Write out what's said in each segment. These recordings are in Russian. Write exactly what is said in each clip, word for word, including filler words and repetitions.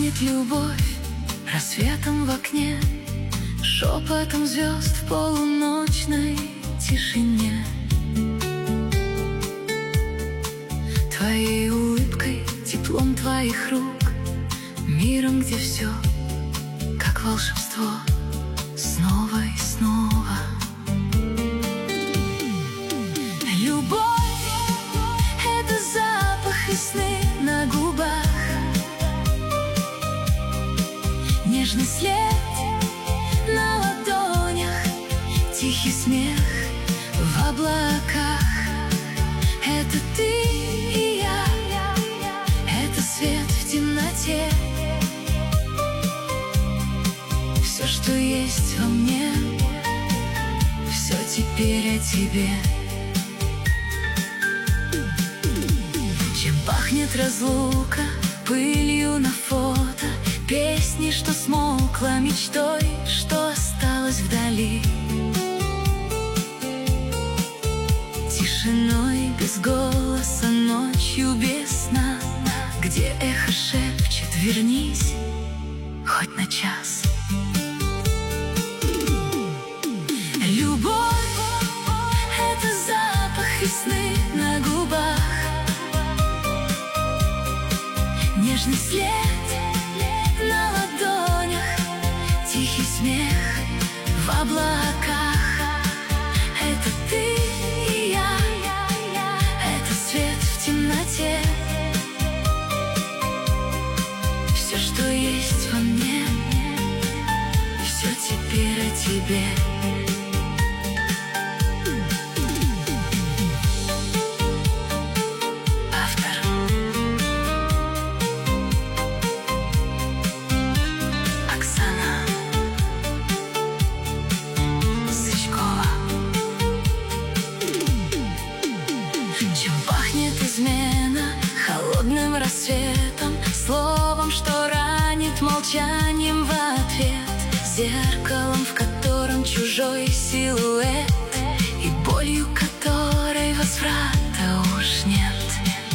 Пахнет любовь рассветом в окне, шепотом звезд в полуночной тишине, твоей улыбкой, теплом твоих рук, миром, где все как волшебство, снова и снова. Любовь — это запах весны на губах, нежный след на ладонях, тихий смех в облаках. Это ты и я, это свет в темноте. Все, что есть во мне, все теперь о тебе. Чем пахнет разлука, пылью на фото, песни, что смолкла, мечтой, что осталась вдали, тишиной без голоса, ночью без сна, где эхо шепчет: вернись хоть на час. Любовь — это запах весны на губах, нежный след на ладонях, тихий смех в облаках. Это ты и я, это свет в темноте. Все, что есть во мне, все теперь о тебе. Чем пахнет измена холодным рассветом, словом, что ранит, молчанием в ответ, зеркалом, в котором чужой силуэт, и болью, которой возврата уж нет.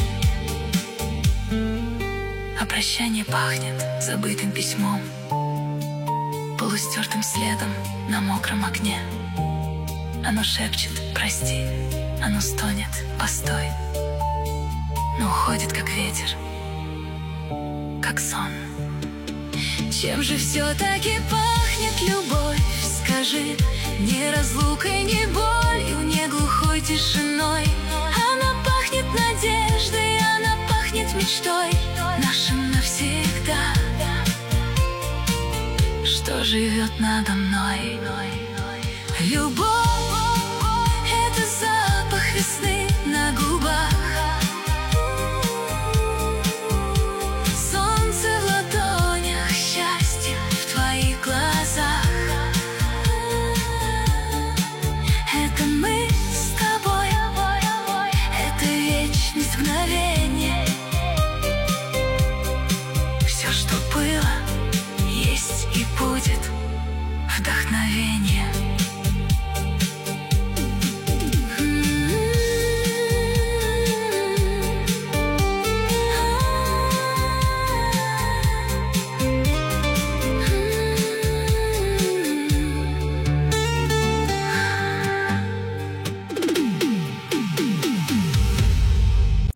А прощание пахнет забытым письмом, полустертым следом на мокром окне. Оно шепчет: прости. Оно стонет: постой. Но уходит, как ветер, как сон. Чем же все-таки пахнет любовь, скажи? Не разлукой, не болью, не глухой тишиной. Она пахнет надеждой, она пахнет мечтой, нашим навсегда, что живет надо мной. Любовь — это запах весны на губах, солнце в ладонях, счастье в твоих глазах. Это мы с тобой, это вечность мгновения. Все, что было, есть и будет вдохновение.